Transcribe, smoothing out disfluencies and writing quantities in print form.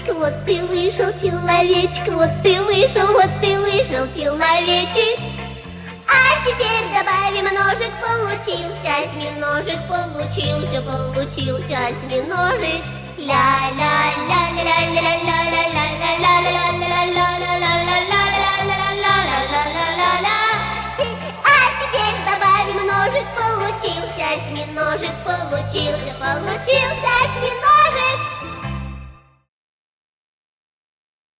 вот ты вышел, человечек, вот ты вышел, человечек. А теперь добавим ножик, получился осьминожек, получился осьминожек. А теперь добавим ножик, получился осьминожек, получился осьминожек.